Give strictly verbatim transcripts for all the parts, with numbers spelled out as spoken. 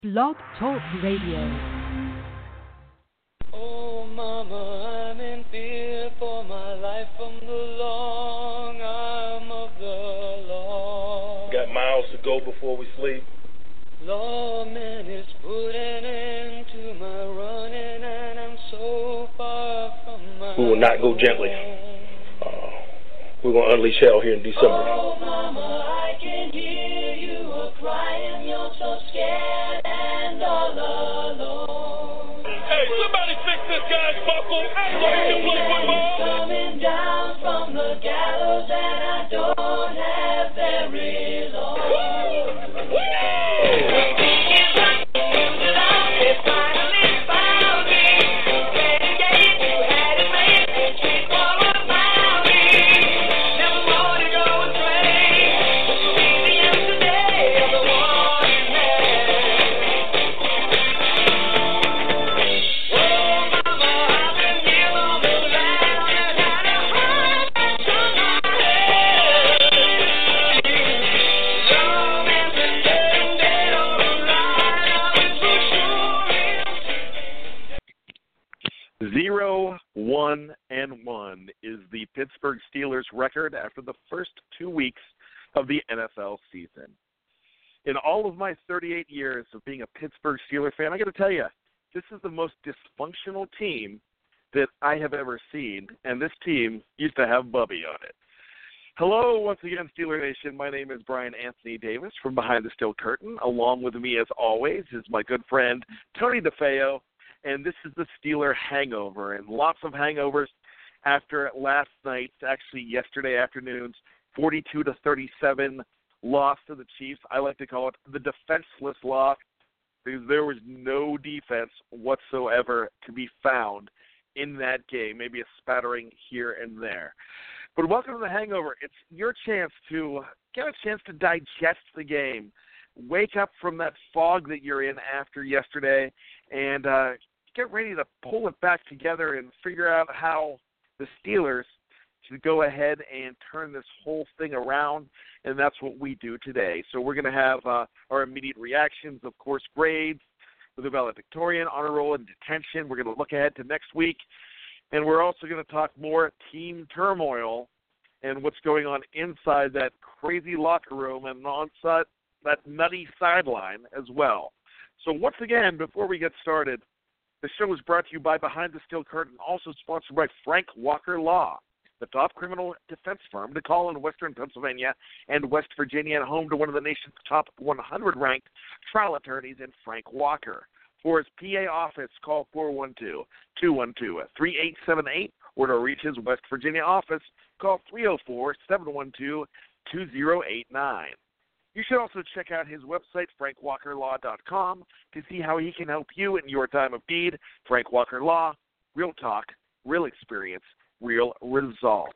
Blog Talk Radio. Oh, Mama, I'm in fear for my life from the long arm of the law. Got miles to go before we sleep. Lawman is putting an end to my running, and I'm so far from my We will not go gently. Uh, we're going to unleash hell here in December. Oh, Mama, I can hear you a crying. You're so scared and all alone. Hey, somebody fix this guy's buckle. Hey, he's coming down from the gallows, and I don't have very long. Woo! Woo! Zero, one, and one is the Pittsburgh Steelers record after the first two weeks of the N F L season. In all of my thirty-eight years of being a Pittsburgh Steelers fan, I got to tell you, this is the most dysfunctional team that I have ever seen, and this team used to have Bubby on it. Hello, once again, Steeler Nation. My name is Brian Anthony Davis from Behind the Steel Curtain. Along with me, as always, is my good friend Tony DeFeo. And this is the Steeler hangover, and lots of hangovers after last night's, actually yesterday afternoon's, forty-two to thirty-seven loss to the Chiefs. I like to call it the defenseless loss because there was no defense whatsoever to be found in that game, maybe a spattering here and there. But welcome to the hangover. It's your chance to get a chance to digest the game, wake up from that fog that you're in after yesterday, and uh, get ready to pull it back together and figure out how the Steelers should go ahead and turn this whole thing around, and that's what we do today. So we're going to have uh, our immediate reactions, of course, grades with the valedictorian, honor roll, and detention. We're going to look ahead to next week, and we're also going to talk more team turmoil and what's going on inside that crazy locker room and on that nutty sideline as well. So once again, before we get started, the show is brought to you by Behind the Steel Curtain, also sponsored by Frank Walker Law, the top criminal defense firm to call in Western Pennsylvania and West Virginia, and home to one of the nation's top one hundred ranked trial attorneys in Frank Walker. For his P A office, call four one two, two one two, three eight seven eight, or to reach his West Virginia office, call three oh four, seven one two, two oh eight nine. You should also check out his website, frank walker law dot com, to see how he can help you in your time of need. Frank Walker Law, real talk, real experience, real results.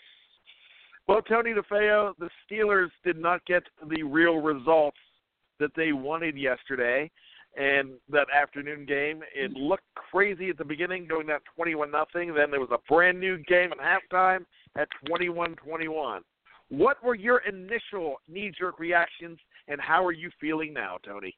Well, Tony DeFeo, the Steelers did not get the real results that they wanted yesterday. And that afternoon game, it looked crazy at the beginning, going down twenty-one nothing. Then there was a brand new game at halftime at twenty-one twenty-one. What were your initial knee-jerk reactions, and how are you feeling now, Tony?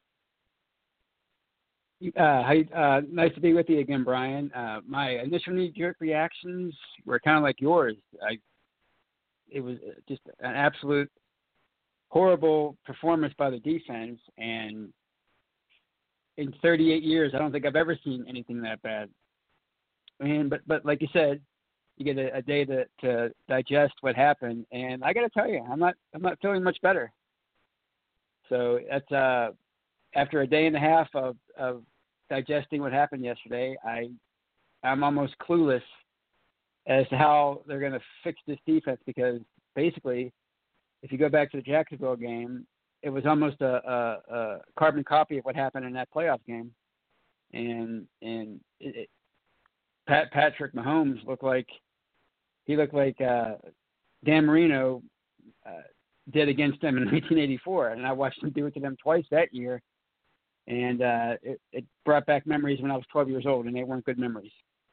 Uh, hi, uh, nice to be with you again, Brian. Uh, my initial knee-jerk reactions were kind of like yours. I, it was just an absolute horrible performance by the defense, and in thirty-eight years, I don't think I've ever seen anything that bad. And but but like you said, you get a, a day to, to digest what happened, and I got to tell you, I'm not I'm not feeling much better. So that's uh, after a day and a half of, of digesting what happened yesterday, I I'm almost clueless as to how they're going to fix this defense, because basically, if you go back to the Jacksonville game, it was almost a, a, a carbon copy of what happened in that playoff game, and and it, it, Pat Patrick Mahomes looked like he looked like uh, Dan Marino uh, did against them in nineteen eighty-four, and I watched him do it to them twice that year, and uh, it, it brought back memories when I was twelve years old, and they weren't good memories.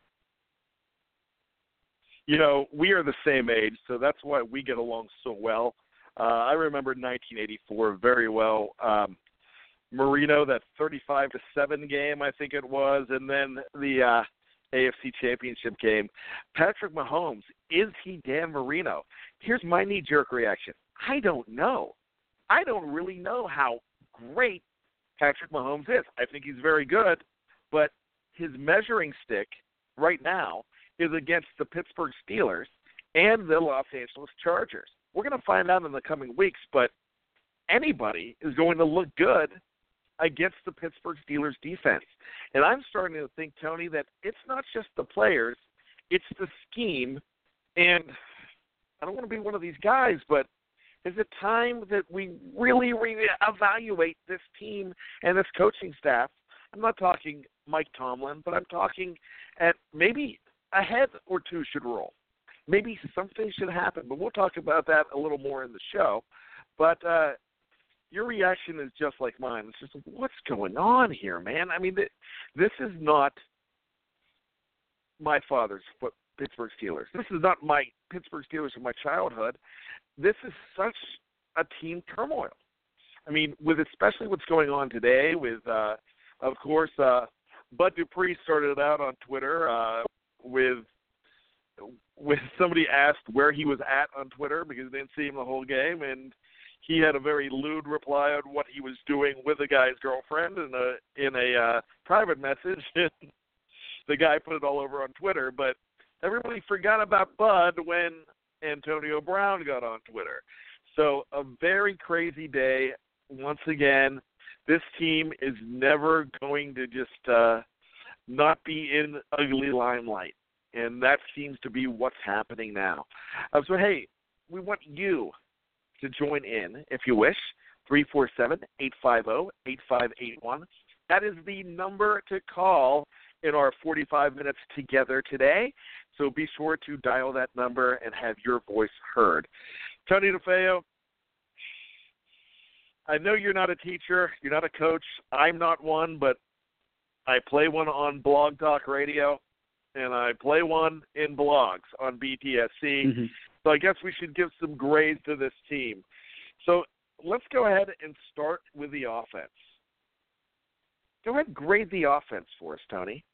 You know, we are the same age, so that's why we get along so well. Uh, I remember nineteen eighty-four very well. Um, Marino, that thirty-five to seven game, I think it was, and then the uh, A F C Championship game. Patrick Mahomes, is he Dan Marino? Here's my knee-jerk reaction. I don't know. I don't really know how great Patrick Mahomes is. I think he's very good, but his measuring stick right now is against the Pittsburgh Steelers and the Los Angeles Chargers. We're going to find out in the coming weeks, but anybody is going to look good against the Pittsburgh Steelers defense. And I'm starting to think, Tony, that it's not just the players, it's the scheme. And I don't want to be one of these guys, but is it time that we really reevaluate this team and this coaching staff? I'm not talking Mike Tomlin, but I'm talking at maybe a head or two should roll. Maybe something should happen, but we'll talk about that a little more in the show. But uh, your reaction is just like mine. It's just, what's going on here, man? I mean, this is not my father's foot, Pittsburgh Steelers. This is not my Pittsburgh Steelers of my childhood. This is such a team turmoil. I mean, with especially what's going on today with, uh, of course, uh, Bud Dupree started out on Twitter uh, with with somebody asked where he was at on Twitter because they didn't see him the whole game, and he had a very lewd reply on what he was doing with the guy's girlfriend in a in a uh, private message. The guy put it all over on Twitter, but everybody forgot about Bud when Antonio Brown got on Twitter. So a very crazy day. Once again, this team is never going to just uh, not be in ugly limelight. And that seems to be what's happening now. Uh, so, hey, we want you to join in, if you wish, three four seven, eight five zero, eight five eight one. That is the number to call in our forty-five minutes together today. So be sure to dial that number and have your voice heard. Tony DeFeo, I know you're not a teacher, you're not a coach. I'm not one, but I play one on Blog Talk Radio, and I play one in blogs on B T S C. Mm-hmm. So I guess we should give some grades to this team. So let's go ahead and start with the offense. Go ahead and grade the offense for us, Tony.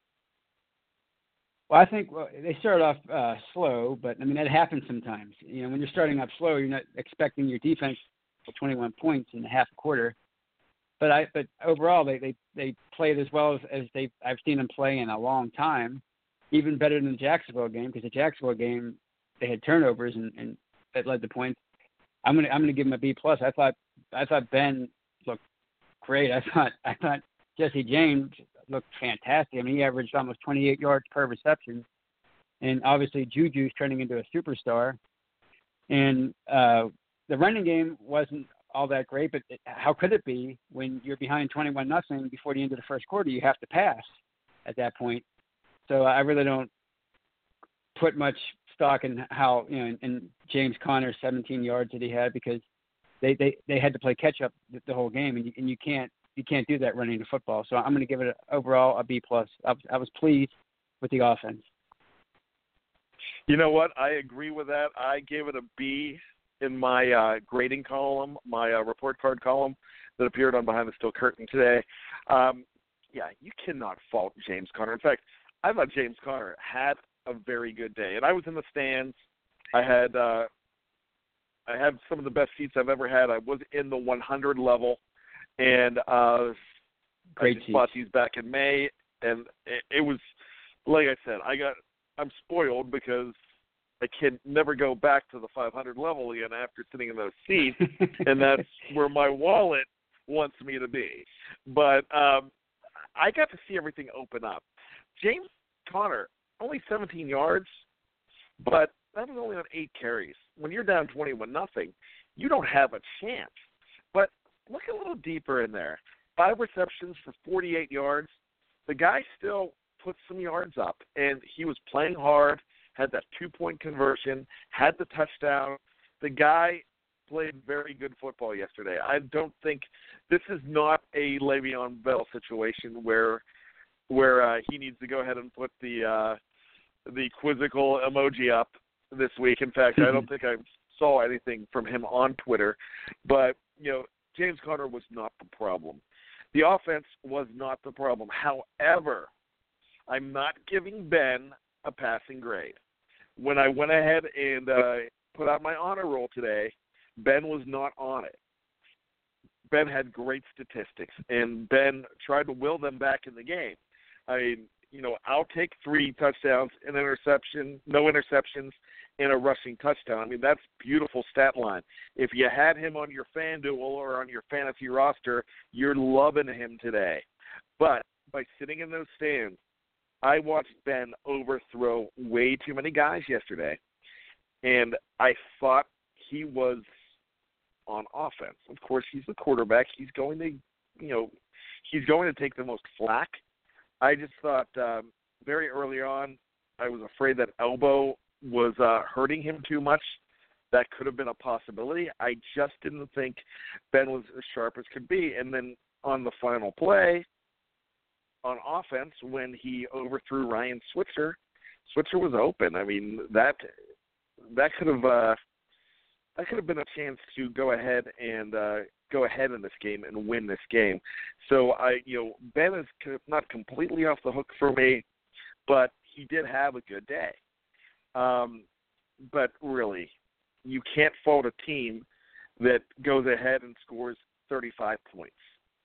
Well, I think well, they started off uh, slow, but, I mean, that happens sometimes. You know, when you're starting off slow, you're not expecting your defense for twenty-one points in a half a quarter. But I, but overall, they, they, they played as well as, as they I've seen them play in a long time, even better than the Jacksonville game, because the Jacksonville game, they had turnovers and, and that led to points. I'm gonna I'm gonna give them a B plus. I thought I thought Ben looked great. I thought I thought Jesse James looked fantastic. I mean, he averaged almost twenty-eight yards per reception, and obviously Juju's turning into a superstar. And uh, the running game wasn't all that great, but it, how could it be when you're behind twenty-one nothing before the end of the first quarter? You have to pass at that point. So I really don't put much stock in how, you know, in, in James Conner's seventeen yards that he had, because they, they, they had to play catch up the, the whole game, and you, and you can't you can't do that running the football. So I'm going to give it a, overall a B plus. I, I was pleased with the offense. You know what? I agree with that. I gave it a B in my uh, grading column, my uh, report card column that appeared on Behind the Steel Curtain today. Um, yeah, you cannot fault James Conner. In fact, I thought James Conner had a very good day, and I was in the stands. I had uh, I had some of the best seats I've ever had. I was in the one hundred level, and uh, Great I just bought these back in May, and it, it was like I said, I got I'm spoiled because I can never go back to the five hundred level again after sitting in those seats, and that's where my wallet wants me to be. But um, I got to see everything open up. James Conner, only seventeen yards, but that was only on eight carries. When you're down twenty-one nothing, you don't have a chance. But look a little deeper in there. Five receptions for forty-eight yards. The guy still put some yards up, and he was playing hard, had that two-point conversion, had the touchdown. The guy played very good football yesterday. I don't think this is not a Le'Veon Bell situation where where uh, he needs to go ahead and put the uh, the quizzical emoji up this week. In fact, I don't think I saw anything from him on Twitter. But, you know, James Conner was not the problem. The offense was not the problem. However, I'm not giving Ben a passing grade. When I went ahead and uh, put out my honor roll today, Ben was not on it. Ben had great statistics, and Ben tried to will them back in the game. I mean, you know, I'll take three touchdowns, an interception, no interceptions, and a rushing touchdown. I mean, that's beautiful stat line. If you had him on your FanDuel or on your fantasy roster, you're loving him today. But by sitting in those stands, I watched Ben overthrow way too many guys yesterday, and I thought he was on offense. Of course, he's the quarterback. He's going to, you know, he's going to take the most flack. I just thought um, very early on, I was afraid that elbow was uh, hurting him too much. That could have been a possibility. I just didn't think Ben was as sharp as could be. And then on the final play, on offense, when he overthrew Ryan Switzer, Switzer was open. I mean, that that could have uh, that could have been a chance to go ahead and uh, go ahead in this game and win this game. So I, you know, Ben is not completely off the hook for me, but he did have a good day. Um, but really, you can't fault a team that goes ahead and scores thirty-five points.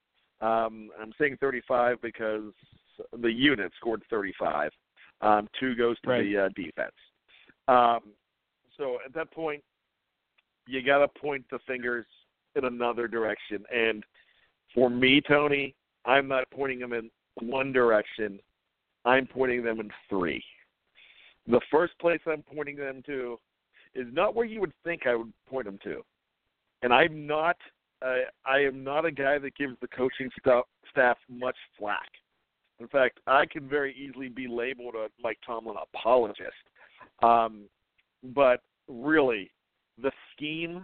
Um, I'm saying thirty-five because the unit scored thirty-five. Um, two goes to right. the uh, defense. Um, so at that point, you got to point the fingers in another direction. And for me, Tony, I'm not pointing them in one direction. I'm pointing them in three. The first place I'm pointing them to is not where you would think I would point them to. And I'm not uh, I am not a guy that gives the coaching st- staff much flack. In fact, I can very easily be labeled a Mike Tomlin apologist. Um, but really, the scheme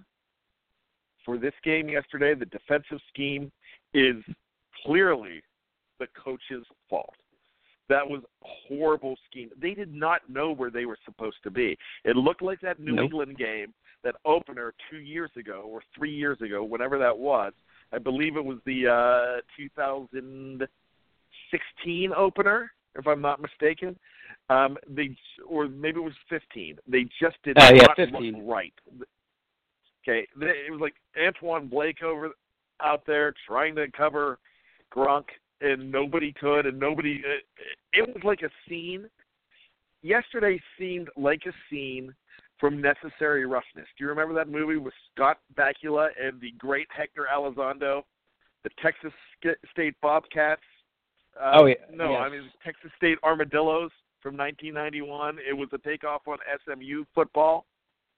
for this game yesterday, the defensive scheme, is clearly the coach's fault. That was a horrible scheme. They did not know where they were supposed to be. It looked like that New nope. England game, that opener two years ago or three years ago, whenever that was. I believe it was the uh, two thousand sixteen opener, if I'm not mistaken. Um, they or maybe it was fifteen. They just did uh, not yeah, look right. Okay, it was like Antoine Blake over out there trying to cover Gronk, and nobody could, and nobody. It, it was like a scene. Yesterday seemed like a scene from Necessary Roughness. Do you remember that movie with Scott Bakula and the great Hector Elizondo, the Texas State Bobcats? Uh, oh, yeah. No, yes. I mean Texas State Armadillos from nineteen ninety-one. It was a takeoff on S M U football.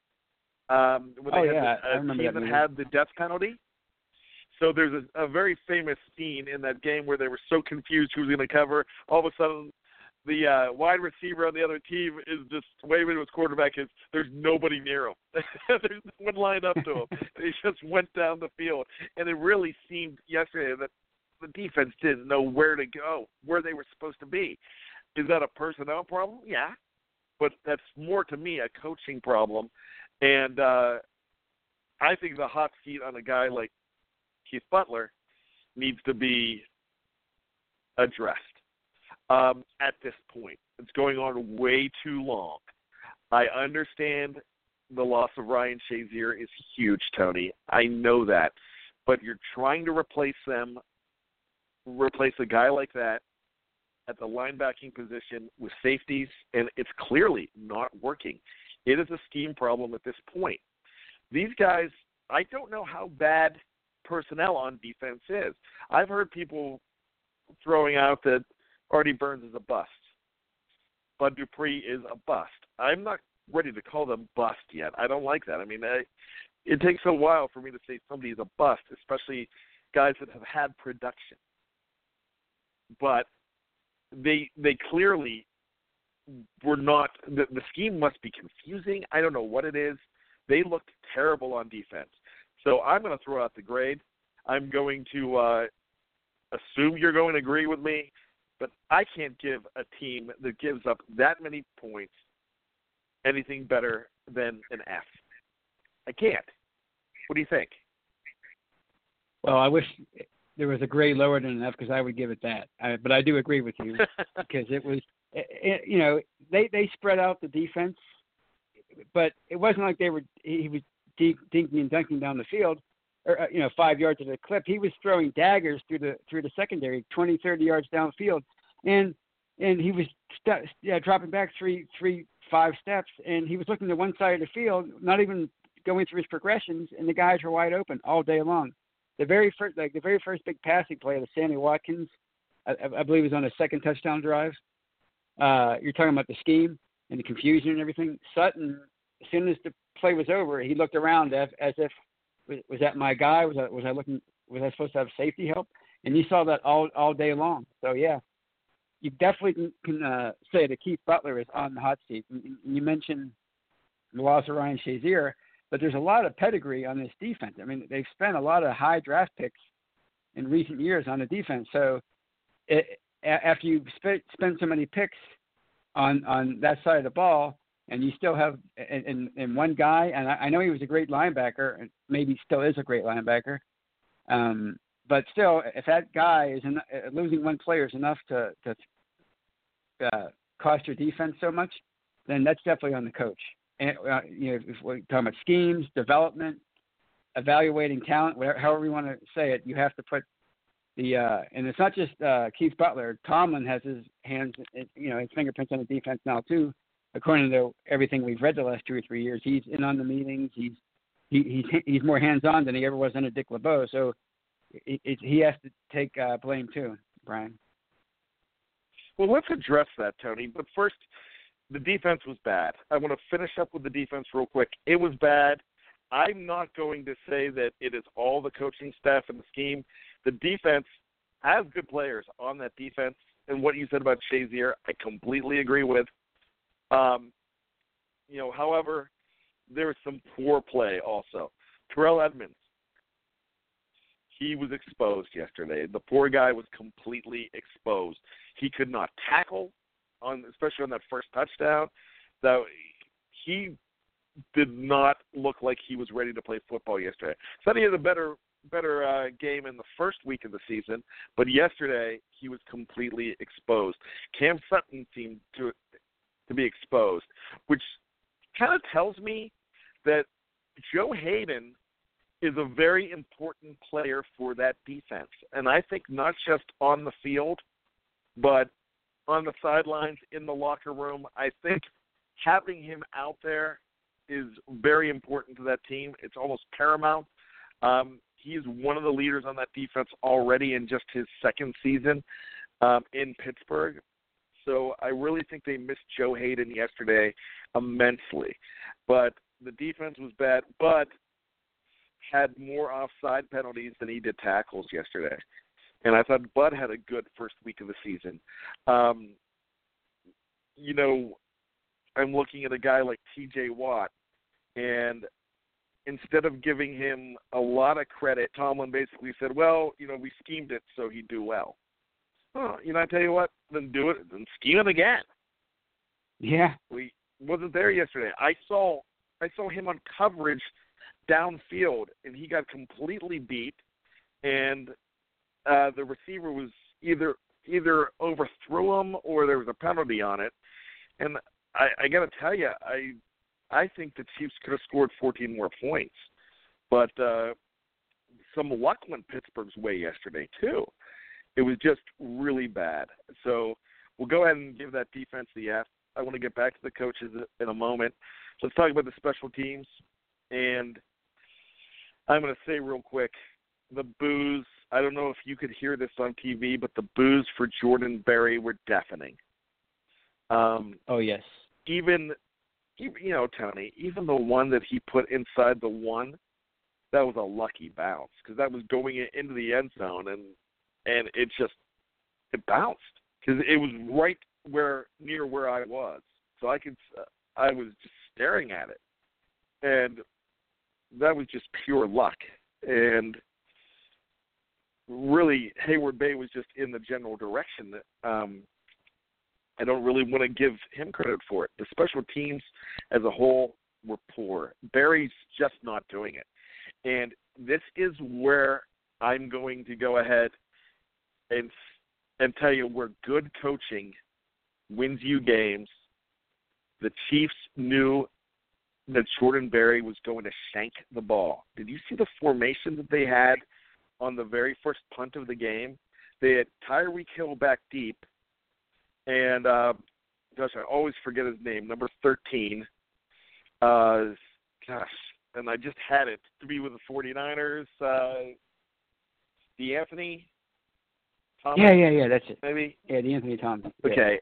Um, when oh, they had yeah. the, I remember team that that movie. had the death penalty. So there's a, a very famous scene in that game where they were so confused who was going to cover. All of a sudden, the uh, wide receiver on the other team is just waving to his quarterback. Is there's nobody near him. There's no one lined up to him. He just went down the field. And it really seemed yesterday that the defense didn't know where to go, where they were supposed to be. Is that a personnel problem? Yeah. But that's more, to me, a coaching problem. And uh, I think the hot seat on a guy like Keith Butler needs to be addressed um, at this point. It's going on way too long. I understand the loss of Ryan Shazier is huge, Tony. I know that. But you're trying to replace them, replace a guy like that at the linebacking position with safeties, and it's clearly not working. It is a scheme problem at this point. These guys, I don't know how bad personnel on defense is. I've heard people throwing out that Artie Burns is a bust. Bud Dupree is a bust. I'm not ready to call them bust yet. I don't like that. I mean, I, it takes a while for me to say somebody's a bust, especially guys that have had production. But they they clearly were not the, – the scheme must be confusing. I don't know what it is. They looked terrible on defense. So I'm going to throw out the grade. I'm going to uh, assume you're going to agree with me, but I can't give a team that gives up that many points anything better than an F. I can't. What do you think? Well, I wish there was a grade lower than enough because I would give it that. I, but I do agree with you because it was, it, it, you know, they, they spread out the defense, but it wasn't like they were, he was dink, dinking and dunking down the field, or, you know, five yards at a clip. He was throwing daggers through the, through the secondary, twenty, thirty yards downfield. And, and he was st- yeah, dropping back three, three, five steps, and he was looking to one side of the field, not even going through his progressions, and the guys were wide open all day long. The very first, like the very first big passing play of Sammy Watkins, I, I believe, was on a second touchdown drive. Uh, you're talking about the scheme and the confusion and everything. Sutton, as soon as the play was over, he looked around as, as if, was, was that my guy? Was I, was I looking? Was I supposed to have safety help? And you saw that all all day long. So yeah, you definitely can, can uh, say that Keith Butler is on the hot seat. And you mentioned the loss of Ryan Shazier, but there's a lot of pedigree on this defense. I mean, they've spent a lot of high draft picks in recent years on the defense. So it, after you spend, spend so many picks on, on that side of the ball, and you still have in, in one guy, and I, I know he was a great linebacker, and maybe still is a great linebacker, um, but still, if that guy is en- losing one player is enough to, to uh, cost your defense so much, then that's definitely on the coach. And, uh, you know, if we're talking about schemes, development, evaluating talent, whatever, however you want to say it, you have to put the uh, and it's not just uh, Keith Butler. Tomlin has his hands, you know, his fingerprints on the defense now too. According to everything we've read the last two or three years, he's in on the meetings. He's he, he's he's more hands-on than he ever was under Dick LeBeau. So it, it, he has to take uh, blame too, Brian. Well, let's address that, Tony. But first, the defense was bad. I want to finish up with the defense real quick. It was bad. I'm not going to say that it is all the coaching staff and the scheme. The defense has good players on that defense, and what you said about Shazier, I completely agree with. Um, you know, however, there was some poor play also. Terrell Edmonds, he was exposed yesterday. The poor guy was completely exposed. He could not tackle, on especially on that first touchdown. That he did not look like he was ready to play football yesterday. So he had a better better uh, game in the first week of the season, but yesterday he was completely exposed. Cam Sutton seemed to to be exposed, which kind of tells me that Joe Hayden is a very important player for that defense. And I think not just on the field, but on the sidelines, in the locker room. I think having him out there is very important to that team. It's almost paramount. Um, he is one of the leaders on that defense already in just his second season um, in Pittsburgh. So I really think they missed Joe Hayden yesterday immensely. But the defense was bad, but had more offside penalties than he did tackles yesterday. And I thought Bud had a good first week of the season. Um, you know, I'm looking at a guy like T J Watt, and instead of giving him a lot of credit, Tomlin basically said, well, you know, we schemed it so he'd do well. Oh, you know, I tell you what, then do it, then scheme it again. Yeah. We wasn't there yesterday. I saw I saw him on coverage downfield, and he got completely beat, and uh, the receiver was either either overthrew him or there was a penalty on it. And I, I got to tell you, I I think the Chiefs could have scored fourteen more points, but uh, some luck went Pittsburgh's way yesterday too. It was just really bad. So we'll go ahead and give that defense the F. I want to get back to the coaches in a moment. Let's talk about the special teams. And I'm going to say real quick, the boos, I don't know if you could hear this on T V, but the boos for Jordan Berry were deafening. Um, oh, yes. Even, you know, Tony, even the one that he put inside the one, that was a lucky bounce because that was going into the end zone, and and it just, it bounced because it was right where, near where I was. So I could, uh, I was just staring at it. And that was just pure luck. And really, Heyward-Bey was just in the general direction that um, I don't really want to give him credit for it. The special teams as a whole were poor. Barry's just not doing it. And this is where I'm going to go ahead and and tell you where good coaching wins you games. The Chiefs knew that Jordan Berry was going to shank the ball. Did you see the formation that they had on the very first punt of the game? They had Tyreek Hill back deep, and uh, gosh, I always forget his name, number thirteen. Uh, gosh, and I just had it to be with the 49ers. Uh, DeAnthony Thomas? Yeah, yeah, yeah, that's it. Maybe? Yeah, DeAnthony Thomas. Yeah. Okay.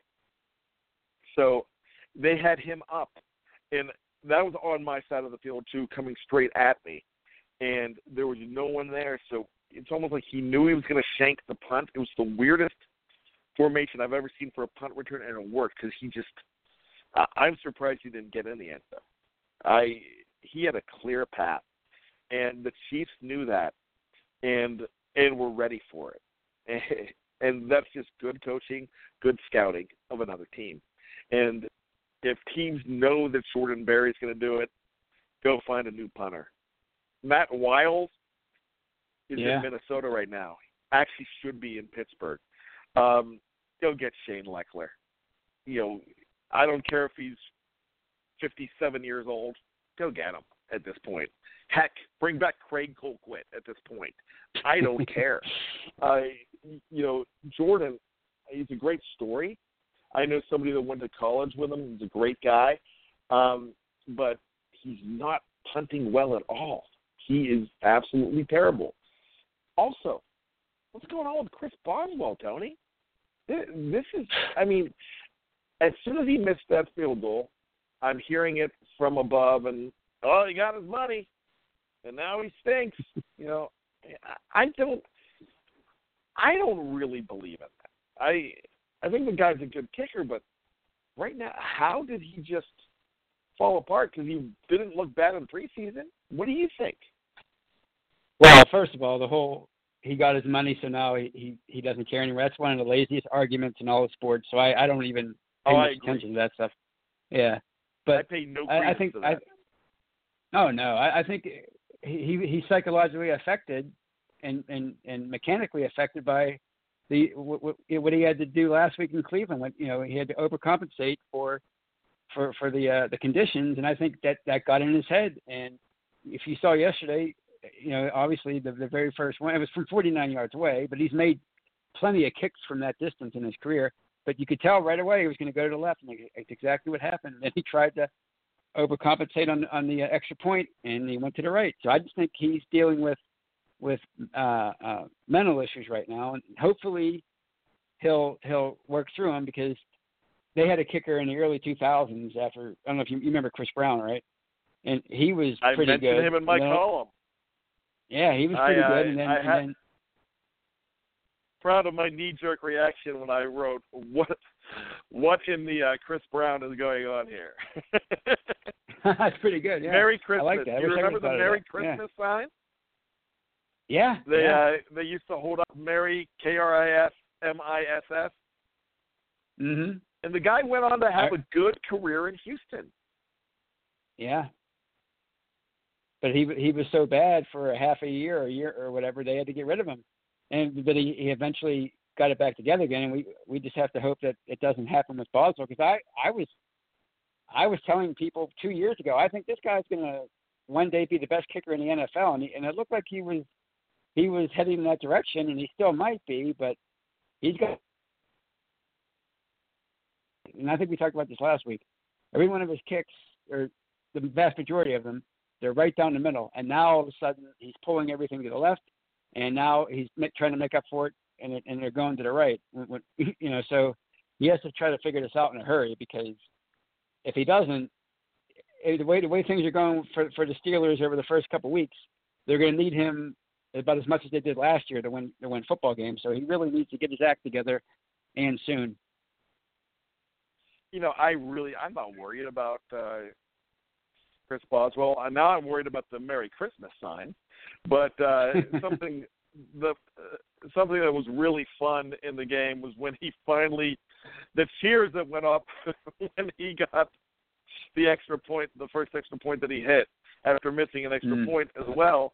So they had him up, and that was on my side of the field, too, coming straight at me. And there was no one there, so it's almost like he knew he was going to shank the punt. It was the weirdest formation I've ever seen for a punt return, and it worked because he just uh, – I'm surprised he didn't get in the end zone. I He had a clear path, and the Chiefs knew that and and were ready for it. And, and that's just good coaching, good scouting of another team. And if teams know that Jordan Berry's going to do it, go find a new punter. Matt Wiles is yeah. in Minnesota right now. Actually should be in Pittsburgh. Um, go get Shane Lechler. You know, I don't care if he's fifty-seven years old. Go get him at this point. Heck, bring back Craig Colquitt at this point. I don't care. Uh, you know, Jordan, he's a great story. I know somebody that went to college with him. He's a great guy. Um, but he's not punting well at all. He is absolutely terrible. Also, what's going on with Chris Boswell, Tony? This is, I mean, as soon as he missed that field goal, I'm hearing it from above, and, oh, he got his money, and now he stinks. You know, I don't, I don't really believe in that. I, I think the guy's a good kicker, but right now, how did he just fall apart? Because he didn't look bad in preseason. What do you think? Well, first of all, the whole he got his money, so now he, he, he doesn't care anymore. That's one of the laziest arguments in all of sports. So I, I don't even pay oh, much attention to that stuff. Yeah, but I pay no I, I credence think to that. I, oh no, I, I think he he's psychologically affected and, and, and mechanically affected by the what, what he had to do last week in Cleveland. When, you know, he had to overcompensate for for for the uh, the conditions, and I think that that got in his head. And if you saw yesterday, you know, obviously the, the very first one, it was from forty-nine yards away, but he's made plenty of kicks from that distance in his career. But you could tell right away he was going to go to the left, and it's exactly what happened. And he tried to overcompensate on on the extra point, and he went to the right. So I just think he's dealing with with uh, uh, mental issues right now, and hopefully he'll he'll work through them, because they had a kicker in the early two thousands after, I don't know if you, you remember Chris Brown, right? And he was I pretty good. I mentioned him in my you know? column. Yeah, he was pretty I, good. I, And then, I and had, then proud of my knee-jerk reaction when I wrote, what what in the uh, Chris Brown is going on here? that's pretty good, yeah. Merry Christmas. I like that. I You wish remember the everybody Merry thought of that. Christmas sign? Yeah. They yeah. uh, they used to hold up Merry, K R I S M I S S. Mm-hmm. And the guy went on to have I, a good career in Houston. Yeah. But he he was so bad for a half a year or a year or whatever, they had to get rid of him. And but he, he eventually got it back together again, and we we just have to hope that it doesn't happen with Boswell, because I, I was I was telling people two years ago, I think this guy's going to one day be the best kicker in the N F L, and, he, and it looked like he was he was heading in that direction, and he still might be, but he's got. And I think we talked about this last week. Every one of his kicks, or the vast majority of them, they're right down the middle. And now all of a sudden he's pulling everything to the left, and now he's trying to make up for it, and, it, and they're going to the right. You know, so he has to try to figure this out in a hurry, because if he doesn't, the way the way things are going for for the Steelers over the first couple of weeks, they're going to need him about as much as they did last year to win to win football games. So he really needs to get his act together, and soon. You know, I really, I'm not worried about uh, Chris Boswell. Uh, now I'm worried about the Merry Christmas sign. But uh, something the uh, something that was really fun in the game was when he finally, the cheers that went up when he got the extra point, the first extra point that he hit after missing an extra mm. point as well.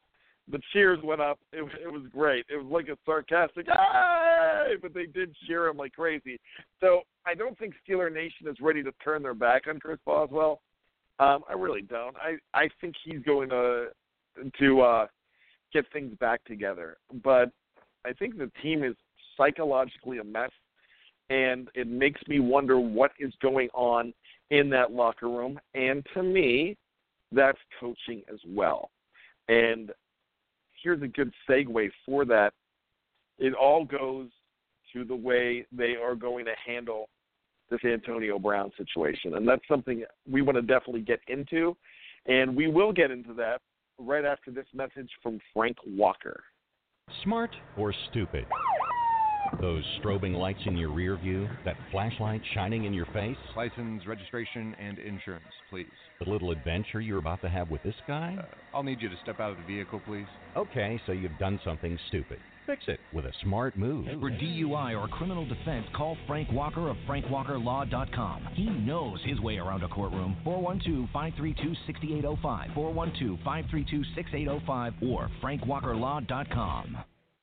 the cheers went up. It, it was great. It was like a sarcastic, "Hey!" But they did cheer him like crazy. So I don't think Steeler Nation is ready to turn their back on Chris Boswell. Um, I really don't. I, I think he's going to to uh, get things back together. But I think the team is psychologically a mess, and it makes me wonder what is going on in that locker room. And to me, that's coaching as well. And here's a good segue for that. It all goes to the way they are going to handle this Antonio Brown situation. And that's something we want to definitely get into. And we will get into that right after this message from Frank Walker. Smart or stupid? Those strobing lights in your rear view, that flashlight shining in your face? License, registration, and insurance, please. The little adventure you're about to have with this guy? Uh, I'll need you to step out of the vehicle, please. Okay, so you've done something stupid. Fix it with a smart move. For D U I or criminal defense, call Frank Walker of frank walker law dot com. He knows his way around a courtroom. four one two, five three two, six eight zero five, four one two, five three two, six eight zero five, or frank walker law dot com.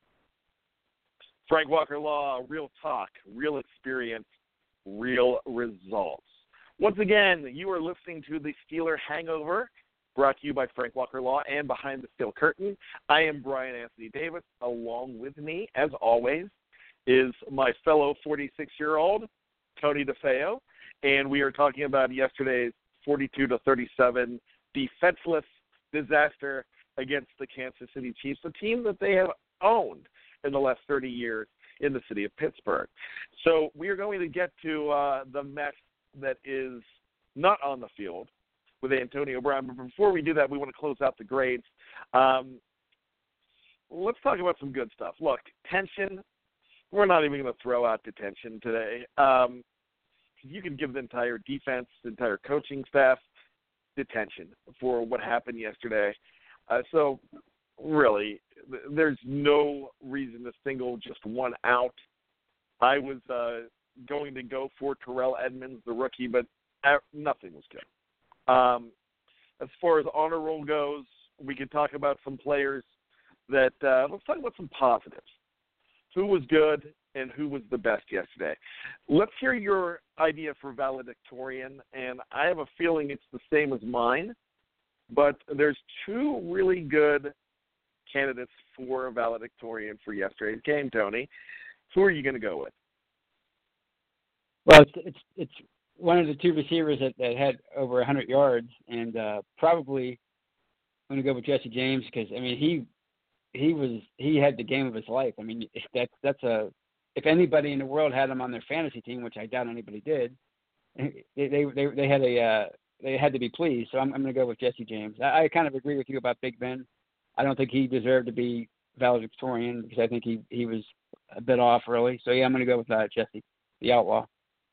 Frank Walker Law, real talk, real experience, real results. Once again, you are listening to the Steeler Hangover, brought to you by Frank Walker Law and Behind the Steel Curtain. I am Brian Anthony Davis. Along with me, as always, is my fellow forty-six-year-old, Tony DeFeo, and we are talking about yesterday's forty-two to thirty-seven defenseless disaster against the Kansas City Chiefs, a team that they have owned in the last thirty years in the city of Pittsburgh. So we are going to get to uh, the mess that is not on the field with Antonio Brown. But before we do that, we want to close out the grades. Um, let's talk about some good stuff. Look, tension, we're not even going to throw out detention today. Um, you can give the entire defense, the entire coaching staff detention for what happened yesterday. Uh, so really, there's no reason to single just one out. I was uh, going to go for Terrell Edmonds, the rookie, but nothing was good. Um, as far as honor roll goes, we can talk about some players that uh, – let's talk about some positives. Who was good and who was the best yesterday? Let's hear your idea for valedictorian, and I have a feeling it's the same as mine, but there's two really good candidates for a valedictorian for yesterday's game, Tony. Who are you going to go with? Well, it's it's, it's one of the two receivers that, that had over one hundred yards, and uh, probably I'm going to go with Jesse James because I mean he he was he had the game of his life. I mean that's that's a if anybody in the world had him on their fantasy team, which I doubt anybody did, they they they, they had a uh, they had to be pleased. So I'm I'm going to go with Jesse James. I, I kind of agree with you about Big Ben. I don't think he deserved to be valedictorian because I think he, he was a bit off early. So, yeah, I'm going to go with uh, Jesse, the Outlaw.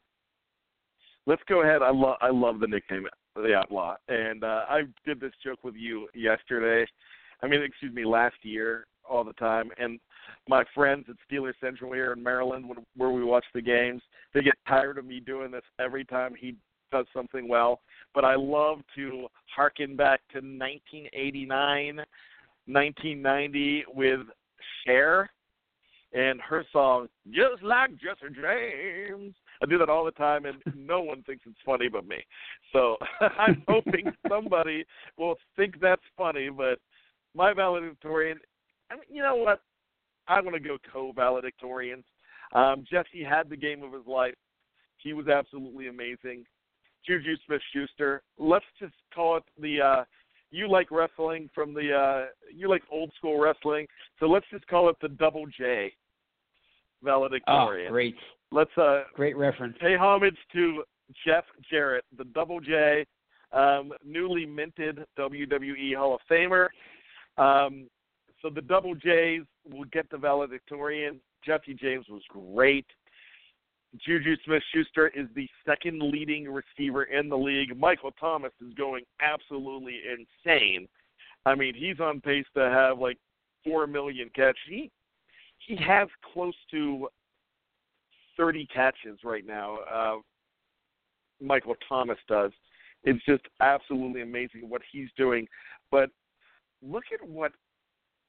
Let's go ahead. I, lo- I love the nickname, the Outlaw. And uh, I did this joke with you yesterday. I mean, excuse me, last year all the time. And my friends at Steelers Central here in Maryland, where we watch the games, they get tired of me doing this every time he does something well. But I love to hearken back to nineteen eighty-nine nineteen ninety with Cher and her song, Just Like Jesse James. I do that all the time, and no one thinks it's funny but me. So I'm hoping somebody will think that's funny, but my valedictorian, I mean, you know what? I'm going to go co-valedictorians. Um, Jesse had the game of his life. He was absolutely amazing. Juju Smith-Schuster, let's just call it the uh, you like wrestling from the uh, you like old school wrestling, so let's just call it the Double J valedictorian. Oh, great. Let's uh, great reference. Pay homage to Jeff Jarrett, the Double J, um, newly minted W W E Hall of Famer. Um, so the Double J's will get the valedictorian. Jesse James was great. Juju Smith-Schuster is the second leading receiver in the league. Michael Thomas is going absolutely insane. I mean, he's on pace to have like four million catches. He, he has close to thirty catches right now. Uh, Michael Thomas does. It's just absolutely amazing what he's doing. But look at what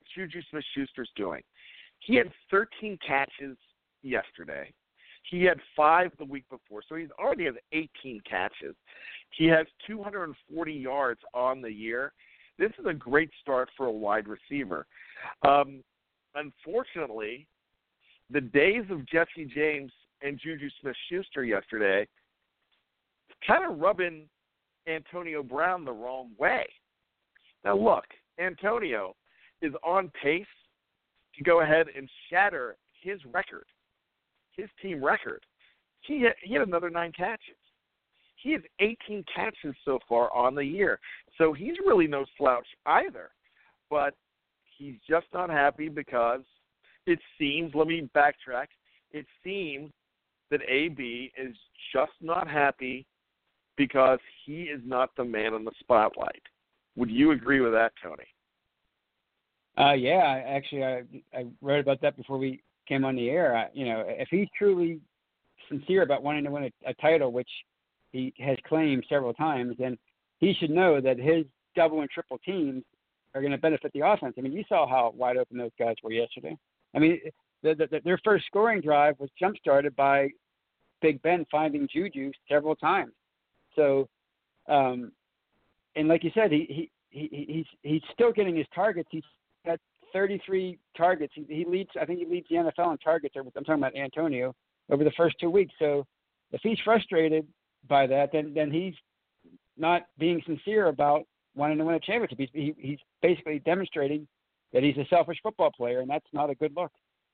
Juju Smith-Schuster's doing. He had thirteen catches yesterday. He had five the week before, so he's already has eighteen catches. He has two hundred forty yards on the year. This is a great start for a wide receiver. Um, unfortunately, the days of Jesse James and Juju Smith-Schuster yesterday kind of rubbing Antonio Brown the wrong way. Now, look, Antonio is on pace to go ahead and shatter his record, his team record. He had, he had another nine catches. He has eighteen catches so far on the year. So he's really no slouch either. But he's just not happy because it seems, let me backtrack, it seems that A B is just not happy because he is not the man in the spotlight. Would you agree with that, Tony? Uh, yeah, I, actually, I, I wrote about that before we came on the air. I, you know, if he's truly sincere about wanting to win a, a title, which he has claimed several times, then he should know that his double and triple teams are going to benefit the offense. I mean, you saw how wide open those guys were yesterday. I mean, the, the, their first scoring drive was jump-started by Big Ben finding Juju several times. So, um, and like you said, he, he, he he's he's still getting his targets. He's got thirty-three targets. He, he leads, I think he leads the N F L in targets. I'm talking about Antonio over the first two weeks. So if he's frustrated by that, then then he's not being sincere about wanting to win a championship. He's he, he's basically demonstrating that he's a selfish football player, and that's not a good look.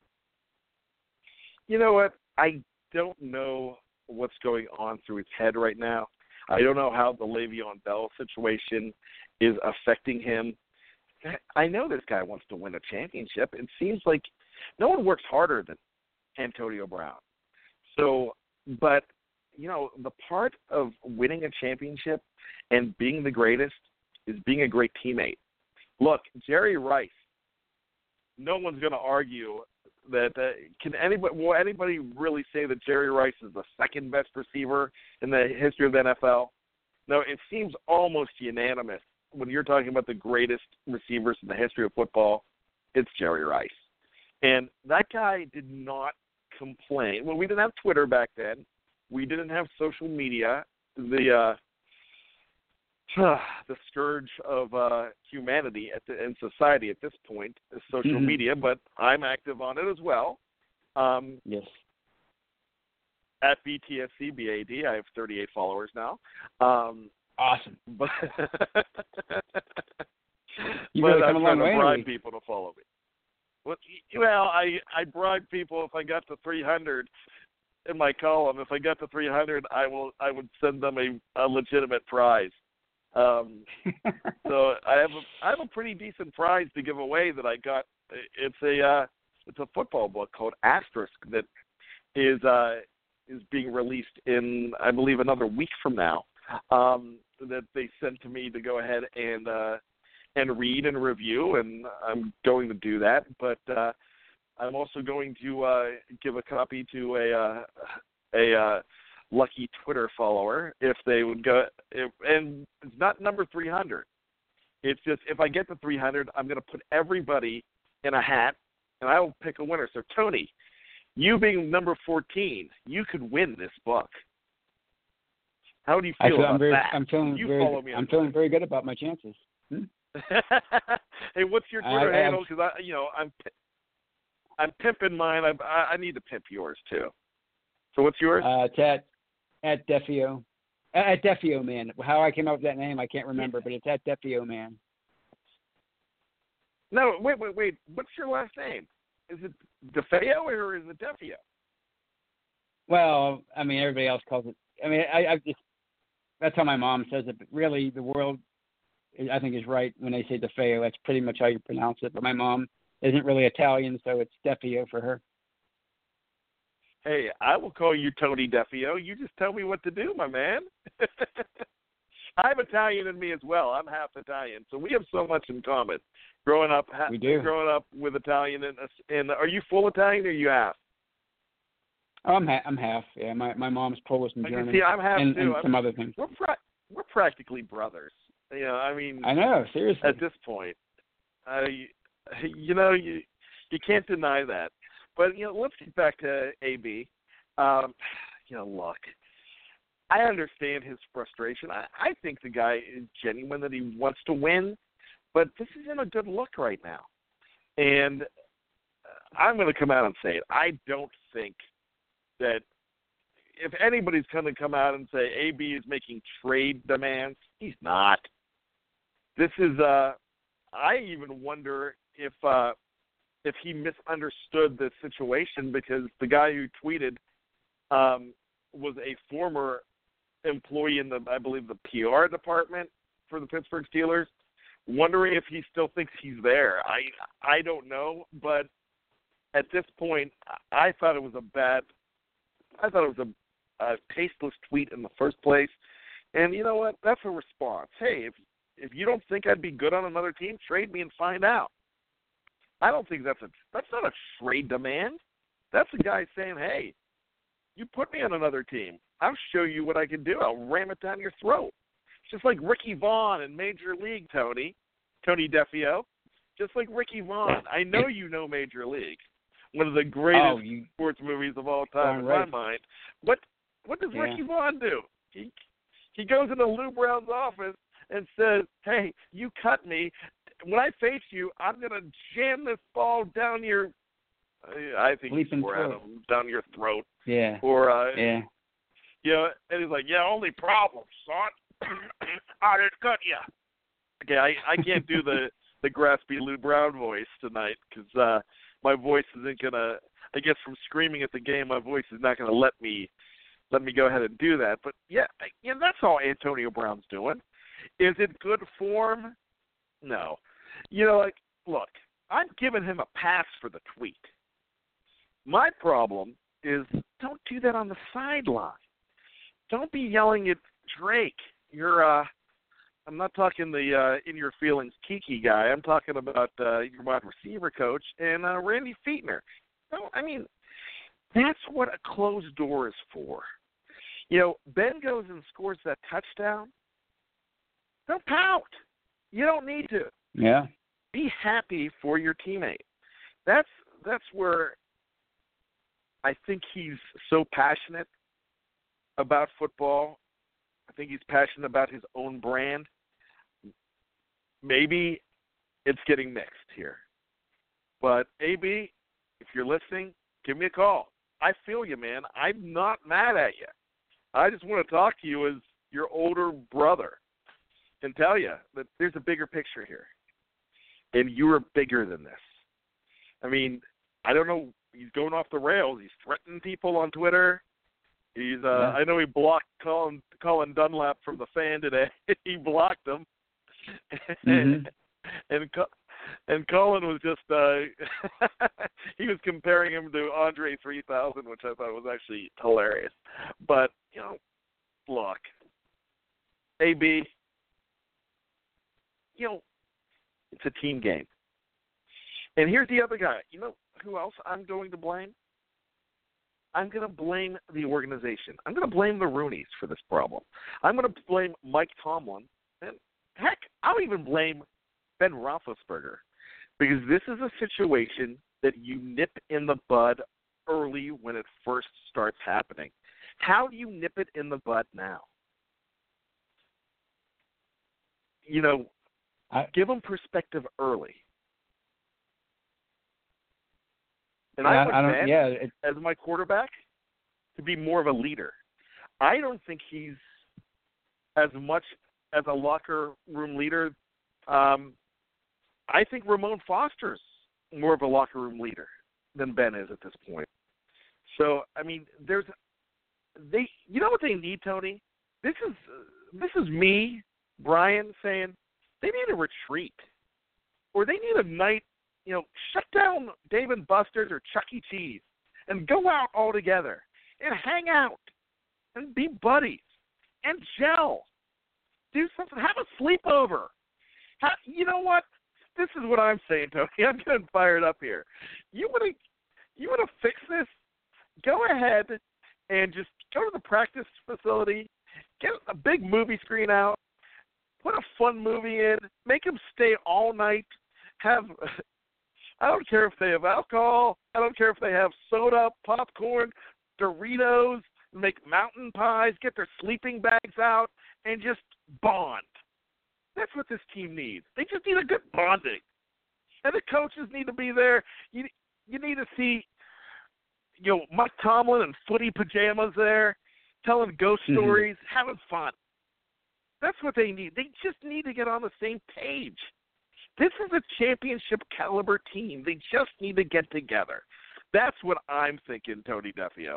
You know what? I don't know what's going on through his head right now. I don't know how the Le'Veon Bell situation is affecting him. I know this guy wants to win a championship. It seems like no one works harder than Antonio Brown. So, but, you know, the part of winning a championship and being the greatest is being a great teammate. Look, Jerry Rice, no one's going to argue that uh, can anybody will anybody really say that Jerry Rice is the second best receiver in the history of the N F L? No, it seems almost unanimous when you're talking about the greatest receivers in the history of football. It's Jerry Rice, and that guy did not complain. Well, we didn't have Twitter back then. We didn't have social media. The uh, the scourge of uh, humanity at the, in society at this point is social mm-hmm. media, but I'm active on it as well. Um, yes. At B T S C B A D, I have thirty-eight followers now. Um, awesome. But, you but really I'm come a trying long to way. bribe people to follow me. Well, well, I I bribe people if I got to three hundred in my column. If I got to three hundred, I will I would send them a, a legitimate prize. Um, so I have a I have a pretty decent prize to give away that I got. It's a uh, it's a football book called Asterisk that is uh, is being released in I believe another week from now. Um, that they sent to me to go ahead and uh, and read and review, and I'm going to do that. But uh, I'm also going to uh, give a copy to a uh, a uh, lucky Twitter follower if they would go. If, and it's not number three hundred. It's just if I get to three hundred, I'm going to put everybody in a hat, and I will pick a winner. So Tony, you being number fourteen, you could win this book. How do you feel, feel about I'm very, that? I'm feeling you very, follow me I'm feeling very good about my chances. Hmm? Hey, what's your Twitter I, I, handle? Because I, you know, I'm I'm pimping mine. I I need to pimp yours too. So what's yours? Uh, it's at at Defio, at Defio Man. How I came up with that name, I can't remember, but it's at Defio Man. No, wait, wait, wait. What's your last name? Is it DeFeo or is it Defio? Well, I mean, everybody else calls it. I mean, I, I just that's how my mom says it. But really, the world, I think, is right when they say DeFeo. That's pretty much how you pronounce it. But my mom isn't really Italian, so it's Defio for her. Hey, I will call you Tony Defio. You just tell me what to do, my man. I'm Italian in me as well. I'm half Italian, so we have so much in common. Growing up, we do. Growing up with Italian, and, and are you full Italian or are you half? Oh, I'm ha- I'm half. Yeah, my my mom's Polish and German. See, I'm half and, too. and I'm, some other things. We're pra- we're practically brothers. You know, I mean, I know, seriously. At this point, I you know, you you can't deny that. But, you know, let's get back to A B. Um, you know, look, I understand his frustration. I, I think the guy is genuine, that he wants to win, but this isn't a good look right now. And I'm going to come out and say it. I don't think that if anybody's going to come out and say A B is making trade demands, he's not. This is, uh, I even wonder if uh, if he misunderstood the situation, because the guy who tweeted um, was a former employee in the, I believe, the P R department for the Pittsburgh Steelers, wondering if he still thinks he's there. I I don't know, but at this point, I thought it was a bad, I thought it was a, a tasteless tweet in the first place. And you know what? That's a response. Hey, if if you don't think I'd be good on another team, trade me and find out. I don't think that's a that's not a trade demand. That's a guy saying, hey, you put me on another team, I'll show you what I can do. I'll ram it down your throat. It's just like Ricky Vaughn in Major League, Tony, Tony Defeo. Just like Ricky Vaughn. I know you know Major League, one of the greatest oh, you, sports movies of all time in right. my mind. What what does yeah. Ricky Vaughn do? He he goes into Lou Brown's office and says, hey, you cut me. When I face you, I'm going to jam this ball down your, I think he swore at him, down your throat. Yeah. Or, uh, yeah. You know, and he's like, yeah, only problem, son. I didn't cut you. Okay, I, I can't do the, the graspy Lou Brown voice tonight because uh, my voice isn't going to, I guess from screaming at the game, my voice is not going to let me let me go ahead and do that. But, yeah, yeah, that's all Antonio Brown's doing. Is it good form? No. You know, like, look, I'm giving him a pass for the tweet. My problem is don't do that on the sideline. Don't be yelling at Drake. You're, uh, I'm not talking the uh, in your feelings Kiki guy. I'm talking about uh, your wide receiver coach and uh, Randy Fichtner. No, I mean, that's what a closed door is for. You know, Ben goes and scores that touchdown. Don't pout. You don't need to. Yeah. Be happy for your teammate. That's that's where I think he's so passionate about football. I think he's passionate about his own brand. Maybe it's getting mixed here. But, A B, if you're listening, give me a call. I feel you, man. I'm not mad at you. I just want to talk to you as your older brother and tell you that there's a bigger picture here. And you're bigger than this. I mean, I don't know. He's going off the rails. He's threatening people on Twitter. He's. Uh, yeah. I know he blocked Colin, Colin Dunlap from the Fan today. He blocked him. Mm-hmm. and and Colin was just. Uh, he was comparing him to Andre three thousand, which I thought was actually hilarious. But you know, look, A B. You know. It's a team game. And here's the other guy. You know who else I'm going to blame? I'm going to blame the organization. I'm going to blame the Rooneys for this problem. I'm going to blame Mike Tomlin. And heck, I'll even blame Ben Roethlisberger. Because this is a situation that you nip in the bud early when it first starts happening. How do you nip it in the bud now? You know, I, give them perspective early. And I, I want Ben, yeah, it, as my quarterback, to be more of a leader. I don't think he's as much as a locker room leader. Um, I think Ramon Foster's more of a locker room leader than Ben is at this point. So, I mean, there's they. You know what they need, Tony? This is this is me, Brian, saying. They need a retreat, or they need a night, you know, shut down Dave and Buster's or Chuck E. Cheese and go out all together and hang out and be buddies and gel. Do something. Have a sleepover. Have, you know what? This is what I'm saying, Tony. I'm getting fired up here. You want to you want to fix this? Go ahead and just go to the practice facility, get a big movie screen out, put a fun movie in, make them stay all night, have I don't care if they have alcohol. I don't care if they have soda, popcorn, Doritos, make mountain pies, get their sleeping bags out, and just bond. That's what this team needs. They just need a good bonding. And the coaches need to be there. You you need to see, you know, Mike Tomlin in footy pajamas there, telling ghost mm-hmm. stories, having fun. That's what they need. They just need to get on the same page. This is a championship caliber team. They just need to get together. That's what I'm thinking, Tony Defeo.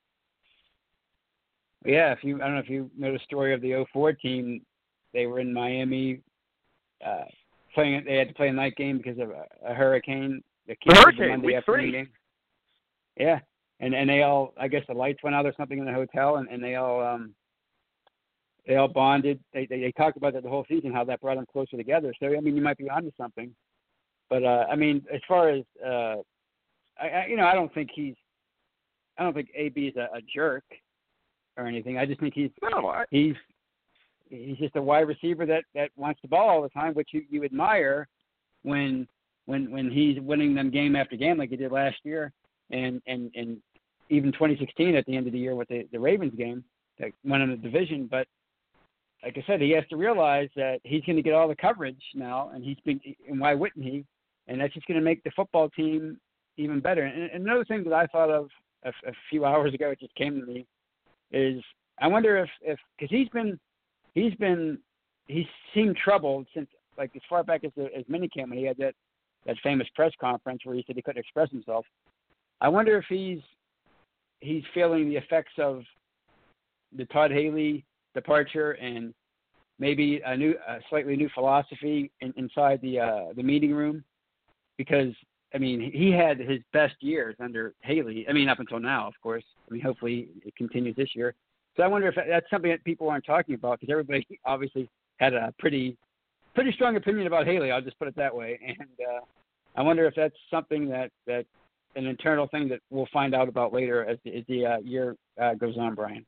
Yeah, if you I don't know if you know the story of the oh four team. They were in Miami uh, playing. They had to play a night game because of a, a hurricane. The, the hurricane, the week three. Game. Yeah, and and they all, I guess the lights went out or something in the hotel, and, and they all um they all bonded. They, they they talked about that the whole season, how that brought them closer together. So I mean, you might be onto something. But uh, I mean, as far as uh, I, I you know, I don't think he's, I don't think A B is a, a jerk or anything. I just think he's no, I... he's. He's just a wide receiver that, that wants the ball all the time, which you, you admire when when when he's winning them game after game like he did last year, and, and, and even twenty sixteen at the end of the year with the, the Ravens game that won in the division. But like I said, he has to realize that he's going to get all the coverage now, and he's been and why wouldn't he? And that's just going to make the football team even better. And, and another thing that I thought of a, a few hours ago, it just came to me, is I wonder if if because he's been He's been, he's seemed troubled since, like, as far back as the, as minicamp when he had that, that famous press conference where he said he couldn't express himself. I wonder if he's he's feeling the effects of the Todd Haley departure and maybe a new, a slightly new philosophy in, inside the uh, the meeting room, because I mean he had his best years under Haley. I mean up until now, of course. I mean hopefully it continues this year. So I wonder if that's something that people aren't talking about, because everybody obviously had a pretty pretty strong opinion about Haley. I'll just put it that way. And uh, I wonder if that's something that, that an internal thing that we'll find out about later as the, as the uh, year uh, goes on, Brian.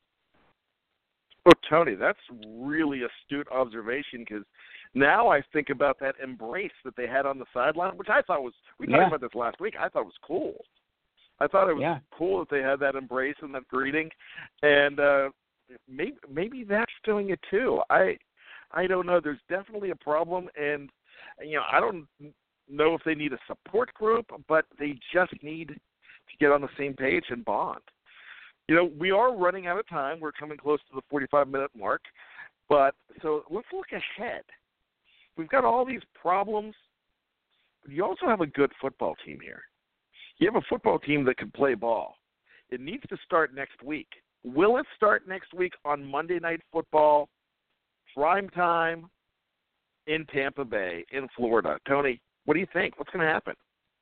Well, Tony, that's really astute observation, because now I think about that embrace that they had on the sideline, which I thought was, we talked yeah. about this last week, I thought it was cool. I thought it was yeah. cool that they had that embrace and that greeting, and uh, maybe maybe that's doing it too. I I don't know. There's definitely a problem, and you know I don't know if they need a support group, but they just need to get on the same page and bond. You know, we are running out of time. We're coming close to the forty-five minute mark, but so let's look ahead. We've got all these problems, but you also have a good football team here. You have a football team that can play ball. It needs to start next week. Will it start next week on Monday Night Football, prime time, in Tampa Bay, in Florida? Tony, what do you think? What's going to happen?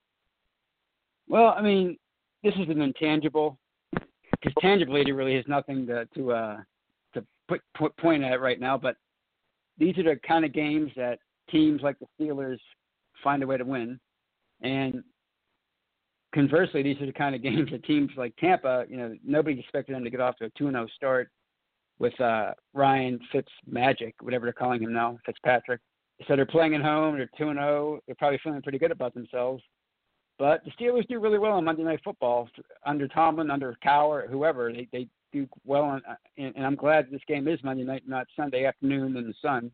Well, I mean, this is an intangible, because tangibly it really has nothing to to, uh, to put, put point at right now, but these are the kind of games that teams like the Steelers find a way to win. And conversely, these are the kind of games that teams like Tampa, you know, nobody expected them to get off to a two and oh start with uh, Ryan Fitzmagic, whatever they're calling him now, Fitzpatrick. So they're playing at home, they're two and oh, they're probably feeling pretty good about themselves. But the Steelers do really well on Monday Night Football under Tomlin, under Cowher, whoever. They they do well, on, and, and I'm glad this game is Monday night, not Sunday afternoon in the sun.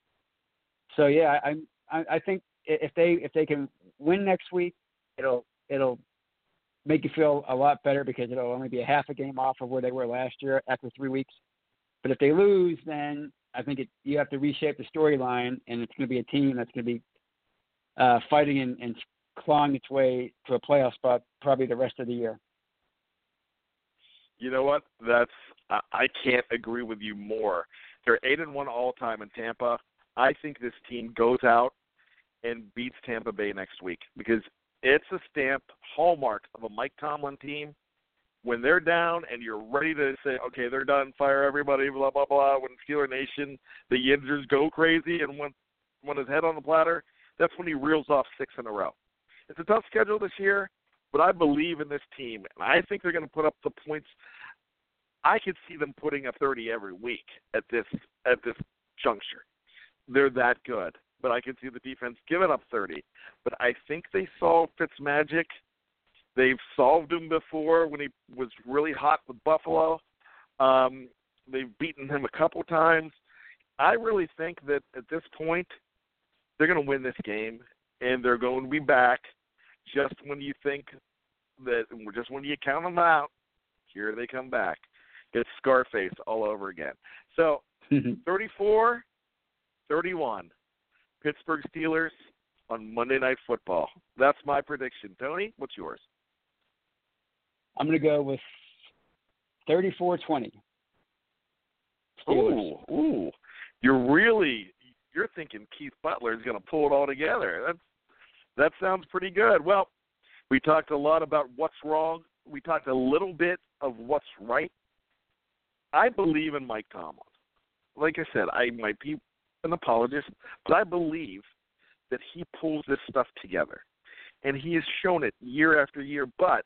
So yeah, I I, I think if they if they can win next week, it'll it'll make you feel a lot better, because it'll only be a half a game off of where they were last year after three weeks. But if they lose, then I think it, you have to reshape the storyline, and it's going to be a team that's going to be uh, fighting and, and clawing its way to a playoff spot probably the rest of the year. You know what? That's I, I can't agree with you more. They're eight and one all time in Tampa. I think this team goes out and beats Tampa Bay next week, because it's a stamped hallmark of a Mike Tomlin team. When they're down and you're ready to say, okay, they're done, fire everybody, blah, blah, blah, when Steeler Nation, the Yinzers go crazy, and when, when his head on the platter, that's when he reels off six in a row. It's a tough schedule this year, but I believe in this team, and I think they're going to put up the points. I could see them putting up thirty every week at this at this juncture. They're that good. but I can see the defense giving up thirty. But I think they solved Fitzmagic. They've solved him before when he was really hot with Buffalo. Um, they've beaten him a couple times. I really think that at this point they're going to win this game, and they're going to be back just when you think that, just when you count them out, here they come back. It's Scarface all over again. So thirty-four thirty-one, Pittsburgh Steelers on Monday Night Football. That's my prediction. Tony, what's yours? I'm going to go with thirty-four twenty. Ooh, ooh. You're really, you're thinking Keith Butler is going to pull it all together. That's, that sounds pretty good. Well, we talked a lot about what's wrong. We talked a little bit of what's right. I believe in Mike Tomlin. Like I said, I might be an apologist, but I believe that he pulls this stuff together. And he has shown it year after year, but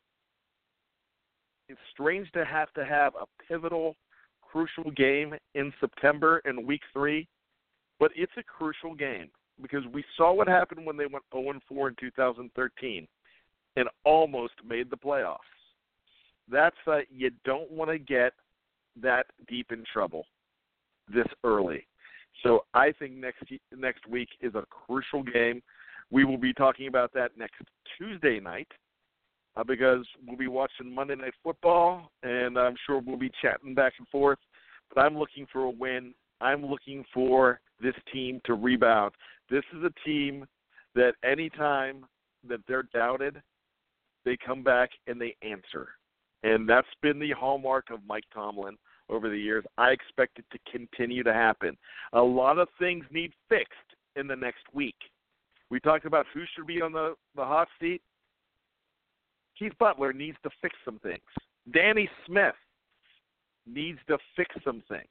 it's strange to have to have a pivotal, crucial game in September in week three, but it's a crucial game because we saw what happened when they went oh and four in two thousand thirteen and almost made the playoffs. That's uh, you don't want to get that deep in trouble this early. So I think next next week is a crucial game. We will be talking about that next Tuesday night uh, because we'll be watching Monday Night Football, and I'm sure we'll be chatting back and forth. But I'm looking for a win. I'm looking for this team to rebound. This is a team that any time that they're doubted, they come back and they answer. And that's been the hallmark of Mike Tomlin over the years. I expect it to continue to happen. A lot of things need fixed in the next week. We talked about who should be on the, the hot seat. Keith Butler needs to fix some things. Danny Smith needs to fix some things.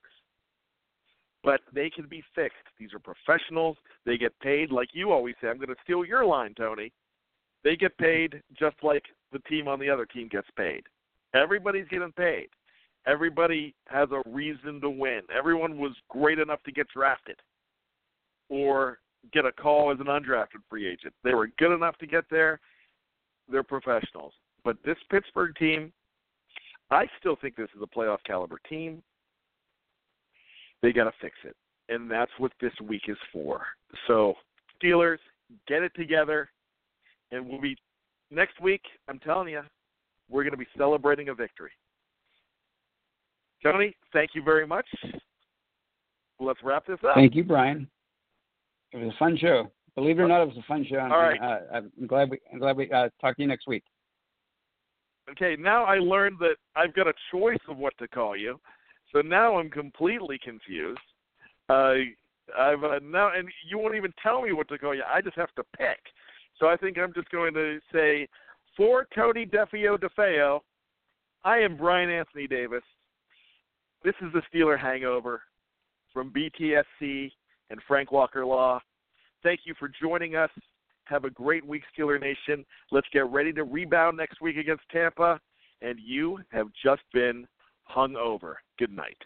But they can be fixed. These are professionals. They get paid, like you always say. I'm going to steal your line, Tony. They get paid just like the team on the other team gets paid. Everybody's getting paid. Everybody has a reason to win. Everyone was great enough to get drafted or get a call as an undrafted free agent. They were good enough to get there. They're professionals. But this Pittsburgh team, I still think this is a playoff caliber team. They got to fix it. And that's what this week is for. So, Steelers, get it together. And we'll be, next week, I'm telling you, we're going to be celebrating a victory. Tony, thank you very much. Let's wrap this up. Thank you, Brian. It was a fun show. Believe it or not, it was a fun show. All right. Uh, I'm glad we I'm glad we uh, talk to you next week. Okay, now I learned that I've got a choice of what to call you, so now I'm completely confused. Uh, I've uh, now, and you won't even tell me what to call you. I just have to pick. So I think I'm just going to say, for Tony Defeo DeFeo, I am Brian Anthony Davis. This is the Steeler Hangover from B T S C and Frank Walker Law. Thank you for joining us. Have a great week, Steeler Nation. Let's get ready to rebound next week against Tampa. And you have just been hung over. Good night.